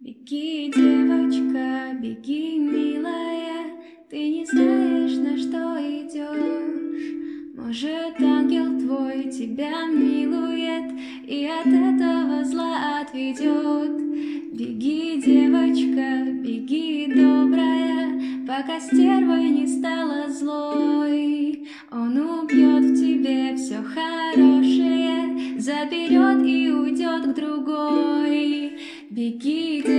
Беги, девочка, беги, милая, ты не знаешь, на что идешь. Может, ангел твой тебя милует и от этого зла отведет. Беги, девочка, беги, добрая, пока стервой не стала злой. Он убьет в тебе все хорошее, заберет и уйдет к другой. Беги,